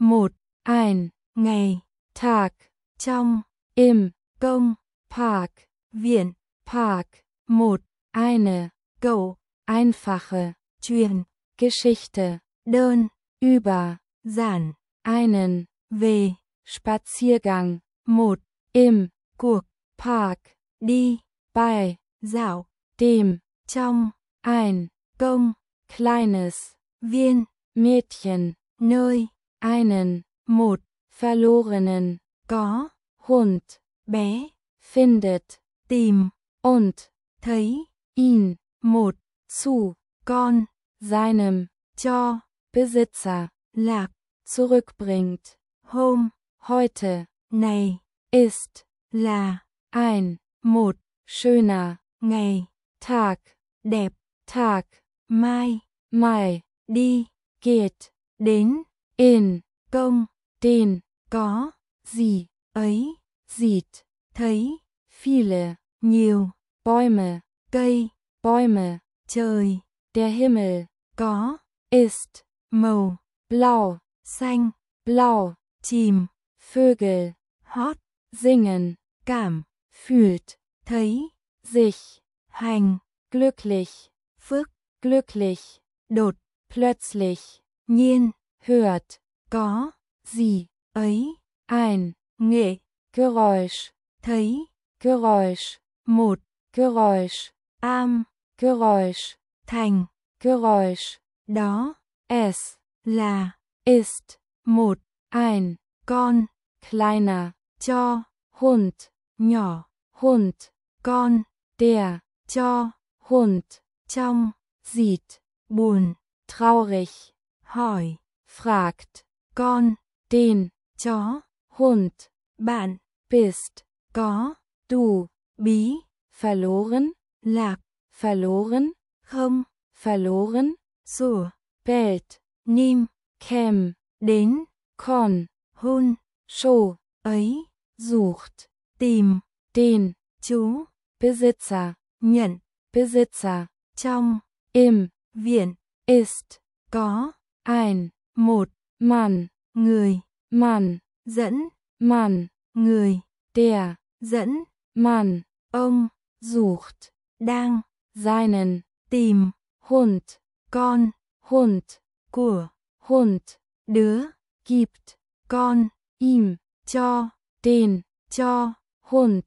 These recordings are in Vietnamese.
một, ein, ngày, Tag, trong, im, công, Park, viện, Park, một, eine, cậu, einfache, truyền, Geschichte, đơn, über, giản, einen, về, Spaziergang, một, im, cuộc, Park, đi, bei, dạo, dem, trong, ein, công, kleines, viên, Mädchen, nơi, einen, một, verlorenen, có, Hund, bé, findet, tìm, und, thấy, ihn, một, zu, con, seinem, cho, Besitzer, lạc, zurückbringt, hôm, heute, này, ist, là, ein, một, schöner, ngày, Tag, đẹp, Tag, mai, Mai, đi, geht, đến, in, công, den, có, sie, ấy, sieht, thấy, viele, nhiều, Bäume, cây, Bäume, trời, der Himmel, có, ist, màu, blau, xanh, blau, chìm, Vögel, hót, singen, cảm, fühlt, thấy, sich, hành, glücklich, phước, glücklich, đột, plötzlich, nhiên, hört, có, sie, ấy, ein, nghệ, Geräusch, thấy, Geräusch, một, Geräusch, am, Geräusch, thành, Geräusch, đó, es, là, ist, một, ein, con, kleiner, cho, Hund, nhỏ, Hund, con, der, cho, Hund, trong, sieht, buồn, traurig, hỏi, fragt, con, den, chó, Hund, bạn, bist, có, du, bí, verloren, lạc, verloren, không, verloren, sủa, bellt, nim, käm, đến, kon, hôn, show, ấy, sucht, tìm, den, chú, Besitzer, nhận, Besitzer, trong, im, viện, ist, có, ein, một, Mann, người, Mann, dẫn, Mann, người, der, dẫn, Mann, ông, sucht, đang, seinen, tìm, Hund, con, Hund, của, Hund, đứa, gibt, con, ihm, cho, den, cho, Hund,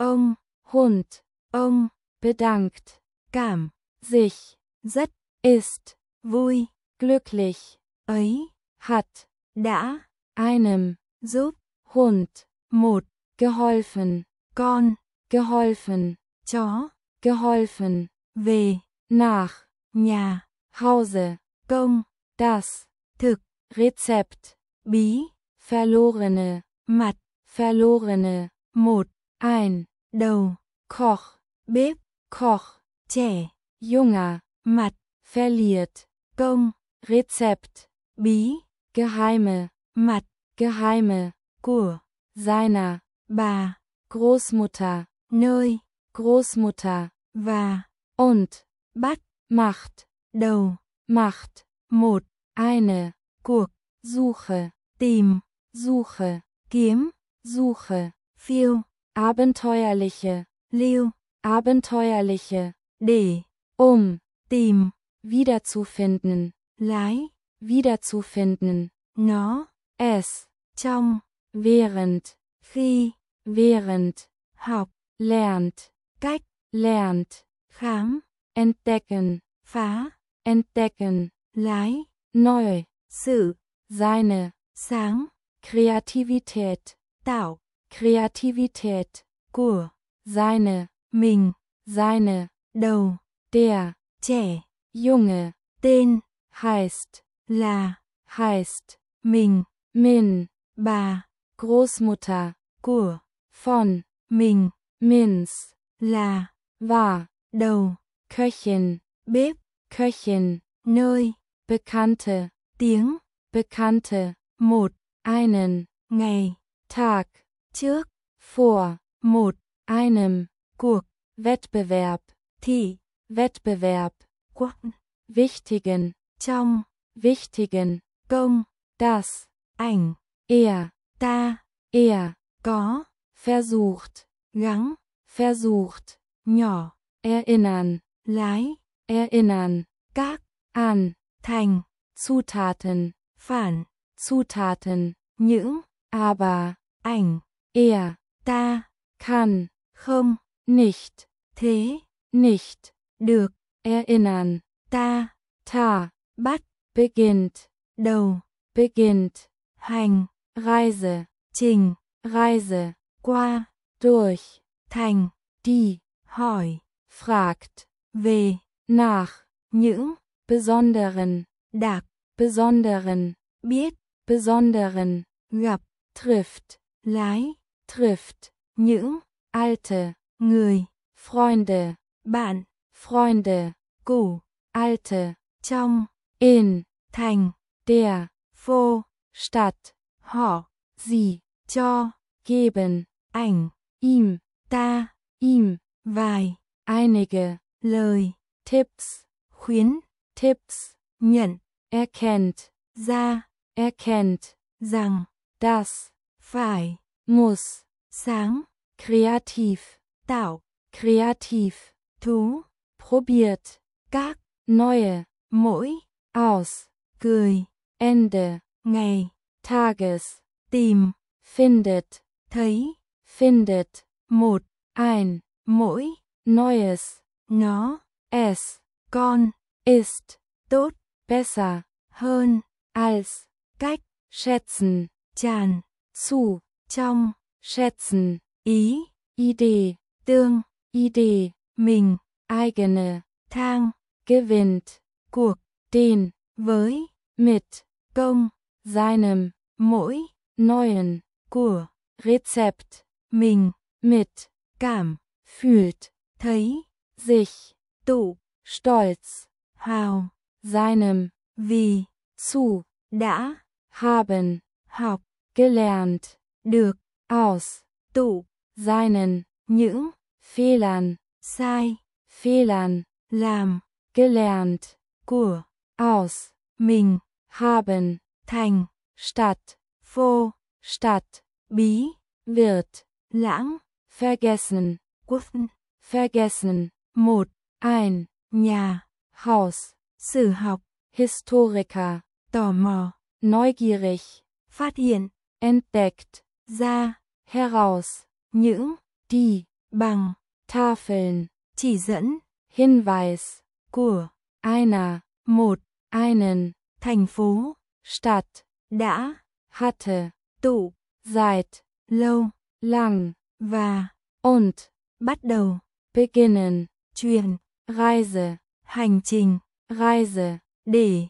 ông, ông, bedankt, cảm, sich, rất, ist, vui, glücklich, ấy, hat, đã, einem, giúp, Hund, một, geholfen, con, geholfen, chó, geholfen, về, nach, nhà, Hause, công, das, thực, Rezept, bí, verlorene, mặt, verlorene, một, ein, đầu, Koch, bếp, Koch, trẻ, junger, mặt, verliert, công, Rezept, bí, geheime, mặt, geheime, của, seiner, bà, Großmutter, nơi, Großmutter, và, und, bắt, macht, đầu, macht, một, eine, cuộc, Suche, tìm, Suche, kiếm, Suche, phiêu, abenteuerliche, lưu, abenteuerliche, để, tìm, wiederzufinden, lái, wiederzufinden, nó, es, trong, während, khi, während, học, lernt, cách, lernt, khám, entdecken, phá, entdecken, lái, neu, sự, seine, sáng, Kreativität, tạo, Kreativität, của, seine, mình, seine, đầu, der, trẻ, Junge, tên, heißt, là, mình, min, bà, Großmutter, của, von, mình, Minz, là, war, đầu, Köchin, bếp, Köchin, nơi, Bekannte, tiếng, Bekannte, một, einen, ngày, Tag, trước, vor, một, einem, cuộc, Wettbewerb, thị, Wettbewerb, quốc, wichtigen, trong, wichtigen, công, das, ảnh, er, ta, có, versucht, gắng, versucht, nhỏ, erinnern, lái, erinnern, các, an, thành, Zutaten, phản, Zutaten, những, aber, ảnh, er, ta, kann, không, nicht, thế, nicht, được, erinnern, ta, ta, bắt, beginnt, đầu, beginnt, hành, Reise, trình, Reise, qua, durch, thành, die, hỏi, fragt, về, nach, những, besonderen, đặc, besonderen, biết, besonderen, gặp, trifft, lái, trifft, những, alte, người, Freunde, bạn, Freunde, cũ, alte, trong, in, thành, der, phô, Stadt, họ, sie, cho, geben, ảnh, ihm, ta, ihm, vài, einige, lời, Tipps, khuyến, Tipps, nhận, erkennt, ra, erkennt, rằng, das, phải, muss, sáng, kreativ, tạo, kreativ, thú, probiert, các, neue, mỗi, aus, cười, Ende, ngày, Tages, tìm, findet, thấy, findet, một, ein, mỗi, neues, nó, es, con, ist, tốt, besser, hơn, als, cách, schätzen, tràn, zu, trong, schätzen, ý, Idee, tương, Idee, mình, eigene, thang, gewinnt, cuộc, den, với, mit, công, seinem, mỗi, neuen, của, Rezept, mình, mit, cảm, fühlt, thấy, sich, tụ, stolz, hào, seinem, vì, zu, đã, haben, học, gelernt, được, aus, tụ, seinen, những, Fehlern, sai, Fehlern, làm, gelernt, của, aus, mình, haben, thành, Stadt, phô, Stadt, bí, wird, lãng, vergessen, quốc, vergessen, một, ein, nhà, Haus, sử học, Historiker, tò mò, neugierig, phát hiện, entdeckt, ra, heraus, những, die, bằng, Tafeln, chỉ dẫn, Hinweis, của, einer, một, einen, thành phố, Stadt, đã, hatte, tụ, seit, lâu, lang, và, und, bắt đầu, beginnen, truyền, Reise, hành trình, Reise, để,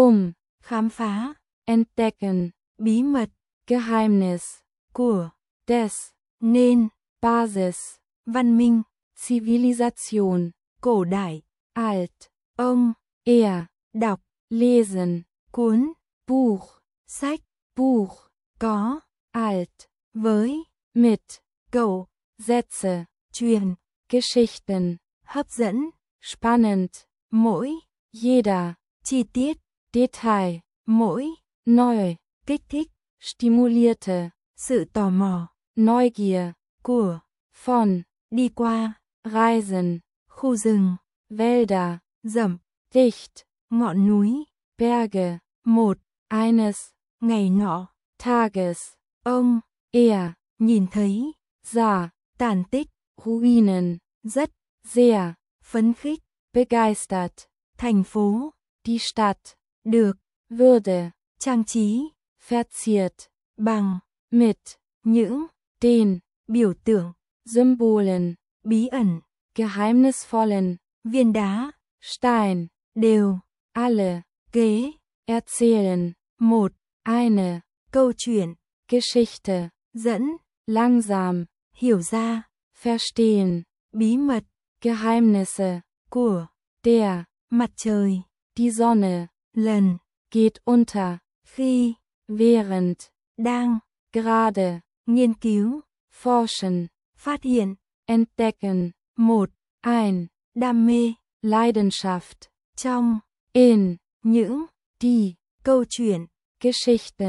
khám phá, entdecken, bí mật, Geheimnis, của, des, nên, Basis, văn minh, Zivilisation, cổ đại, alt, ông, er, đọc, lesen, cuốn, Buch, sách, Buch, có, alt, với, mit, cậu, Sätze, truyền, Geschichten, hấp dẫn, spannend, mỗi, jeder, chi tiết, Detail, mỗi, neu, kích thích, stimulierte, sự tò mò, Neugier, của, von, đi qua, Reisen, khu rừng, Wälder, rậm, dicht, ngọn núi, Berge, một, eines, ngày nọ, Tages, ông, er, nhìn thấy, sah, tàn tích, Ruinen, rất, sehr, phấn khích, begeistert, thành phố, die Stadt, được, würde, trang trí, verziert, bằng, mit, những, den, biểu tượng, Symbolen, bí ẩn, geheimnisvollen, viên đá, Stein, đều, alle, kế, erzählen, một, eine, câu chuyện, Geschichte, dẫn, langsam, hiểu ra, verstehen, bí mật, Geheimnisse, của, der, mặt trời, die Sonne, lần, geht unter, khi, während, đang, gerade, nghiên cứu, forschen, phát hiện, entdecken, một, ein, đam mê, Leidenschaft, trong, in, những, die, câu chuyện, Geschichten,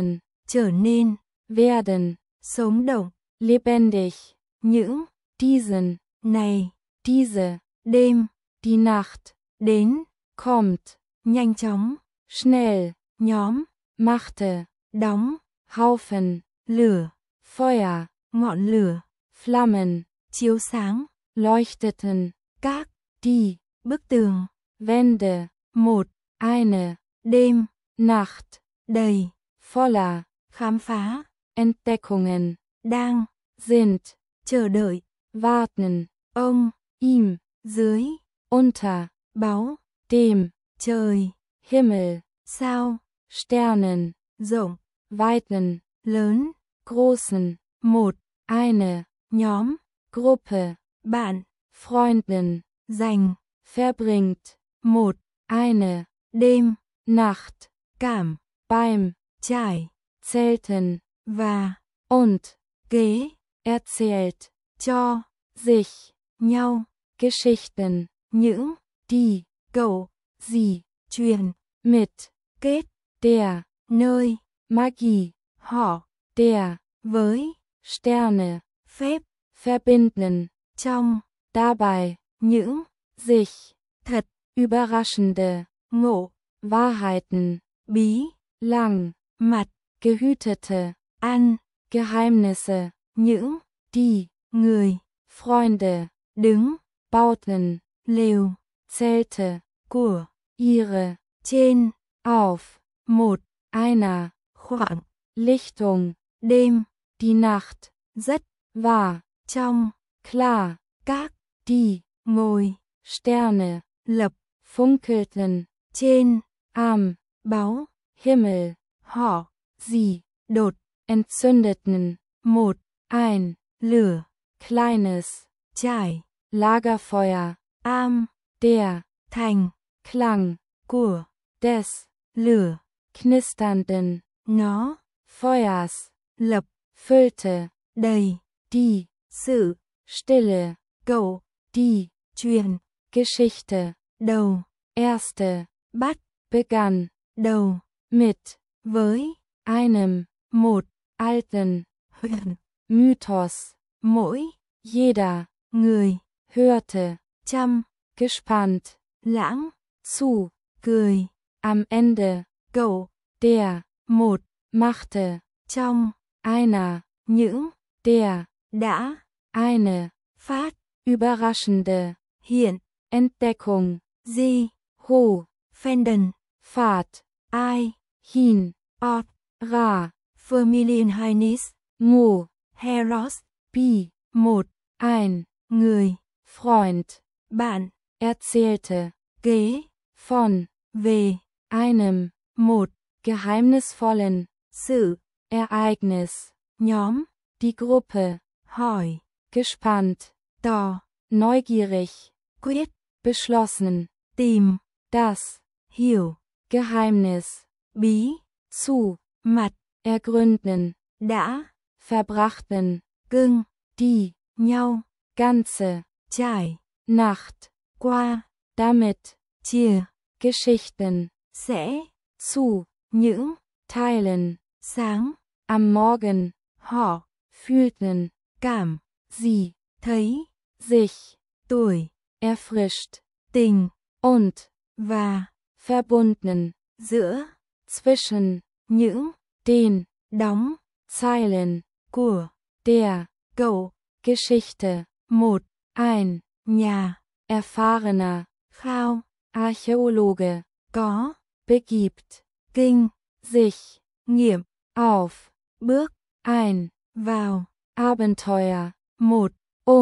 trở nên, werden, sống động, lebendig, những, diesen, này, diese, đêm, die Nacht, đến, kommt, nhanh chóng, schnell, nhóm, machte, đóng, Haufen, lửa, Feuer, ngọn lửa, Flammen, chiếu sáng, leuchteten, các, die, bức tường, Wände, một, eine, đêm, Nacht, đầy, voller, khám phá, Entdeckungen, đang, sind, chờ đợi, warten, ông, ihm, dưới, unter, báu, dem, trời, Himmel, sao, Sternen, rộng, weiten, lớn, großen, một, eine, nhóm, Gruppe, bạn, Freunden, dành, verbringt, một, eine, đêm, Nacht, cảm, beim, trải, Zelten, và, und, kế, erzählt, cho, sich, nhau, Geschichten, những, die, cậu, sie, truyền, mit, kết, der, nơi, Magie, họ, der, với, Sterne, phép, verbinden, trong, dabei, những, sich, thật, überraschende, ngộ, Wahrheiten, bí, lang, mặt, gehütete, ăn, Geheimnisse, những, die, người, Freunde, đứng, bauten, lều, Zelte, của, ihre, trên, auf, một, einer, khoảng, Lichtung, đêm, die Nacht, rất, war, trong, klar, các, die, ngồi, Sterne, lập, funkelten, trên, am, báu, Himmel, họ, sie, đột, entzündeten, một, ein, lửa, kleines, trải, Lagerfeuer, am, der, thành, Klang, của, des, lửa, knisternden, nó, Feuers, lập, füllte, đầy, die, sự, Stille, cậu, die, truyền, Geschichte, đầu, erste, bắt, begann, đầu, mit, với, einem, một, alten, huyền, Mythos, mỗi, jeder, người, hörte, trăm, gespannt, lãng, zu, cười, am Ende, cậu, der, một, machte, trong, einer, những, der, đã, eine, phát, überraschende, hiện, Entdeckung, di, ho, Fenden, Fahrt, ai, hin, ot, ra, Vermilienheinis, mo, Heros, bi, một, ein, người, Freund, bạn, erzählte, kế, von, về, einem, một, geheimnisvollen, sự, Ereignis, nhóm, die Gruppe, hỏi, gespannt, tò, neugierig, quyết, beschlossen, tìm, das, hiểu, Geheimnis, bí, zu, mặt, ergründen, đã, verbrachten, cưng, die, nhau, ganze, trải, Nacht, qua, damit, chia, Geschichten, sẽ, zu, những, teilen, sáng, am Morgen, họ, fühlten, cảm, sie, thấy, sich, tuổi, erfrischt, tình, und, và, verbunden, giữa, zwischen, những, den, đóng, Zeilen, của, der, cậu, Geschichte, một, ein, nhà, erfahrener, khao, Archäologe, có, begibt, kinh, sich, nghiệm, auf, bước, ein, vào, Abenteuer, một,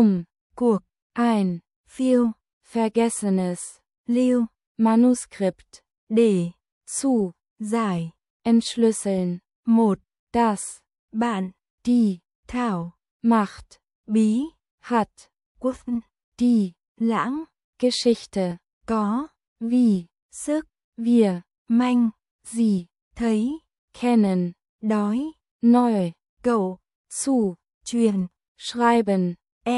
cuộc, ein, phiêu, vergessenes, lưu, Manuskript, để, zu, giải, entschlüsseln, một, das, bạn, die, thảo, Macht, bí, hat, quốc, die, lãng, Geschichte, có, wie, sức, wir, manh, sie, thấy, kennen, đói, neu, cậu, zu, truyền, schreiben,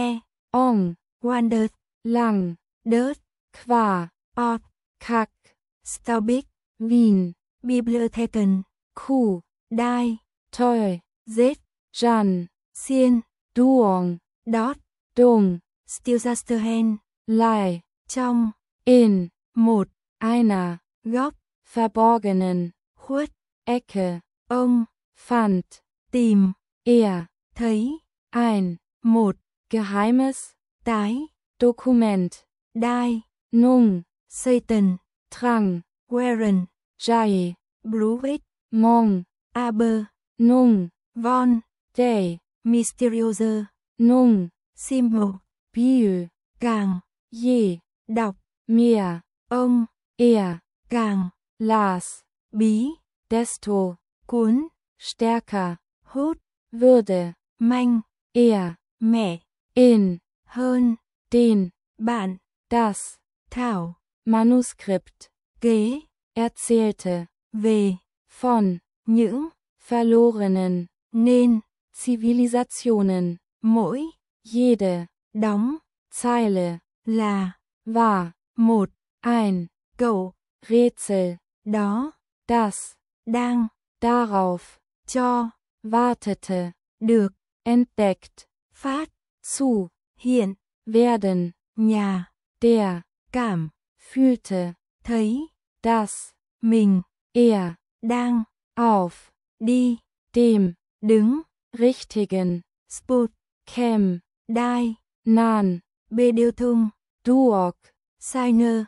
ong, wandert, lang, đớt, qua, ot, kack, staubig, Wien, bibliotheken, Kuh, đai, Toi. Z, Jan. xiên, Duong. dot, Dung. Stilsasterhen, Lai. trong, In. một, Einer. góc, Verborgenen. khuất, Ecke. ông, Fand. tìm, Er. thấy, Ein. một, Geheimes. tái, Dokument. đai, Nung. Satan, Trang. Warren, Jai. Bruitt, Mong. Aber, Nung. Von, Day. Mysterioser, Nung. Symbol, Biu. càng, Je. đọc, Mehr. ông, Er. càng, Las. bí, Desto. cuốn, Stärker. hút, Würde. manh, Er. mẹ, In. hơn, Den. bạn, Das. thảo, Manuskript. kế, Erzählte. về, Von. những, Verlorenen. nên, Zivilisationen. mỗi, Jede. đóng, Zeile. là, War. một, Ein. cậu, Rätsel. đó, Das. đang, Darauf. cho, Wartete. được, Entdeckt. phát, Zu. hiện, Werden. nhà, Der. cảm, Fühlte. thấy, Das. mình, Er. đang, Auf. đi, Dem. đứng, Richtigen. sput, Kem. đai, Nan. Bedeutung, Duok. Signer,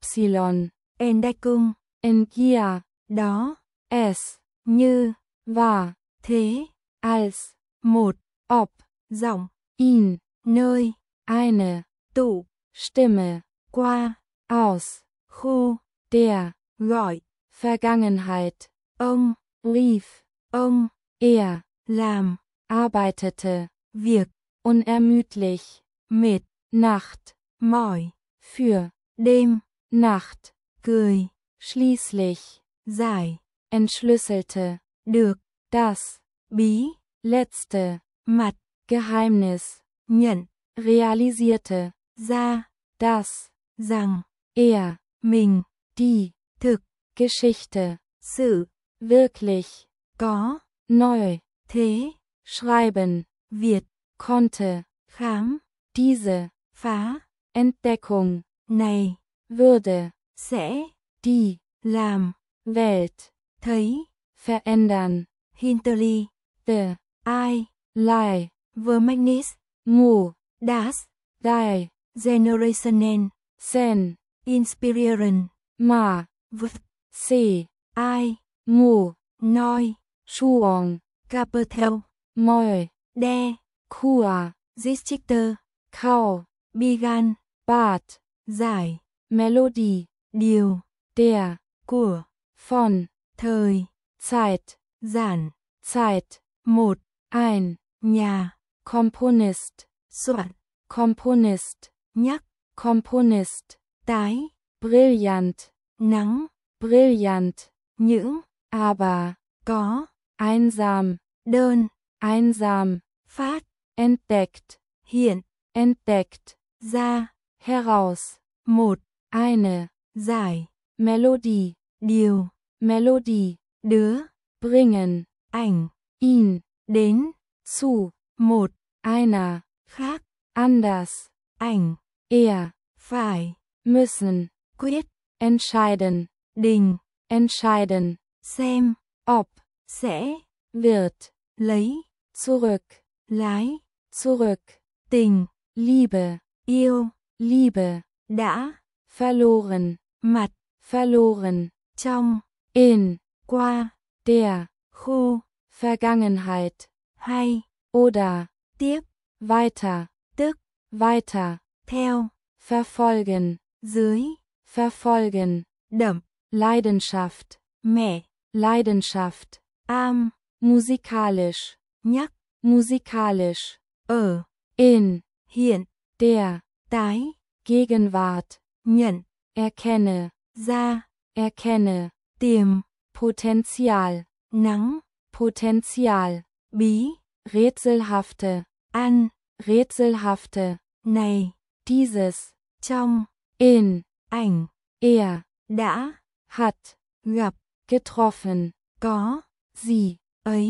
Y. Entdeckung, Engia. đó, Es. như, War. thế, Als. một, Ob. giọng, In. nơi, Eine. tụ, Stimme. qua, Aus. khu, Der. gọi, Vergangenheit. ông, Rief. ông, Er. làm, Arbeitete. việc, Unermüdlich. mệt, Nacht. mỏi, Für. đêm, Nacht. cười, Schließlich. giải, Entschlüsselte. được, Das. bí, Letzte. mặt, Geheimnis. nhận, Realisierte. ra, Das. rằng, Er. mình, Die. thực, Geschichte. sự, Wirklich. có, Neu. thế, Schreiben. Việt, Konnte. khám, Diese. phá, Entdeckung. này, Würde. sẽ, Die. làm, Welt. thấy, Verändern. hinterly, The. ai, Leih. Vermanis, Mu. das, Die. Generationen, Sen. Inspirieren, Ma. vượt, Se. ai, Mu. noi, Schuong. Capitel, Moi. đe, Kua. Geschichte, Kau. Bigan, Bad. giải, Melodie. điều, Der. của, Von. thời, Zeit. giản, Zeit. một, Ein. nhà, Komponist. soạn, Komponist. nhắc, Komponist. tái, Brillant. nắng, Brillant. những, Aber. có, Einsam. đơn, Einsam. phát, Entdeckt. hiện, Entdeckt. ra, Heraus. một, Eine. giải, Melodie. điều, Melodie. đứa, Bringen. ảnh, Ihn. đến, Zu. một, Einer. khác, Anders. ảnh, Er. phải, Müssen. quyết, Entscheiden. đình, Entscheiden. xem, Ob. sẽ, Wird. lấy, Zurück. lái, Zurück. tình, Liebe. yêu, Liebe. đã, Verloren. mặt, Verloren. trong, In. qua, Der. khu, Vergangenheit. hay, Oder. tiếp, Weiter. tức, Weiter. theo, Verfolgen. dưới, Verfolgen. đậm, Leidenschaft. mẹ, Leidenschaft. am, Musikalisch. nhắc, Musikalisch. ở, In. hiện, Der. tái, Gegenwart. nhận, Erkenne. ra, Erkenne. tiềm, Potential. nắng, Potential. bí, Rätselhafte. ăn, Rätselhafte. này, Dieses. trong, In. ảnh, Er. đã, Hat. gặp, Getroffen. có, Sie. ấy,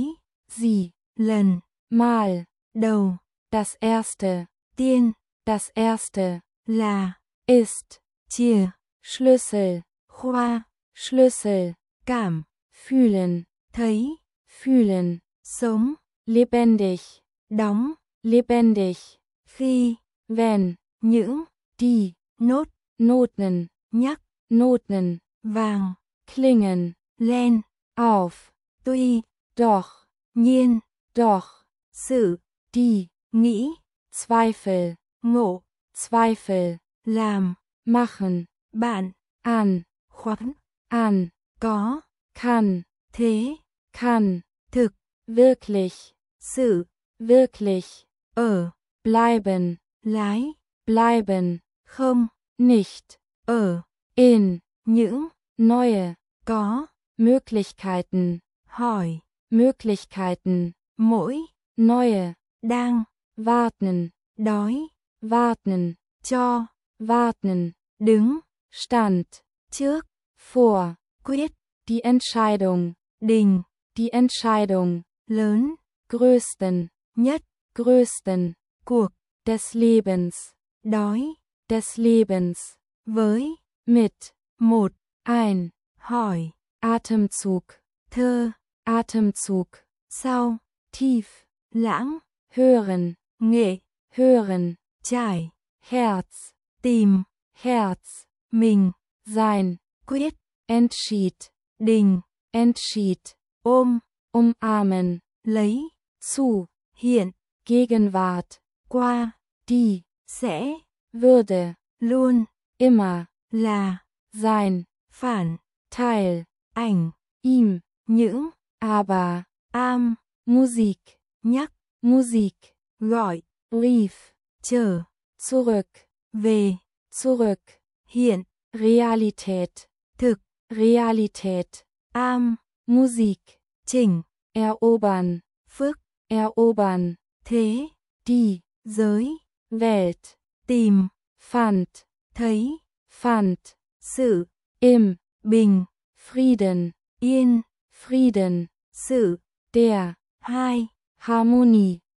sie, lần, mal, đầu, das erste, tiên, das erste, là, ist, chìa, Schlüssel, khoa, Schlüssel, cảm, fühlen, thấy, fühlen, sống, lebendig, đóng, lebendig, khi, wenn, những, die, nốt, Noten, nhắc, Noten, vàng, klingen, lên, auf, tuy, doch, nhiên, doch, sự, die, nghĩ, Zweifel, ngộ, Zweifel, làm, machen, bạn, an, khoắn, an, có, kann, thế, kann, thực, wirklich, sự, wirklich, ở, bleiben, lái, bleiben, không, nicht, ở, in, những, neue, có, Möglichkeiten, hỏi, Möglichkeiten, mỗi, neue, đang, warten, đói, warten, cho, warten, đứng, stand, trước, vor, quyết, die Entscheidung, đình, die Entscheidung, lớn, größten, nhất, größten, cuộc, des Lebens, đói, des Lebens, với, mit, một, ein, hỏi, Atemzug, thơ, Atemzug, sau, tief, lãng, hören, nghệ, hören, trải, Herz, tìm, Herz, mình, sein, quyết, entschied, đình, entschied, ôm, umarmen, lấy, zu, hiện, Gegenwart, qua, die, sẽ, würde, luôn, immer, là, sein, phản, Teil, ảnh, ihm, những, aber, am, Musik, nhắc, Musik, gọi, Brief, chờ, zurück, về, zurück, hiện, Realität, thực, Realität, am, Musik, chỉnh, erobern, phức, erobern, thế, die, giới, Welt, tìm, fand, thấy, fand, sự, im, bình, Frieden, yên, Frieden, sự, der, hai, Harmonie,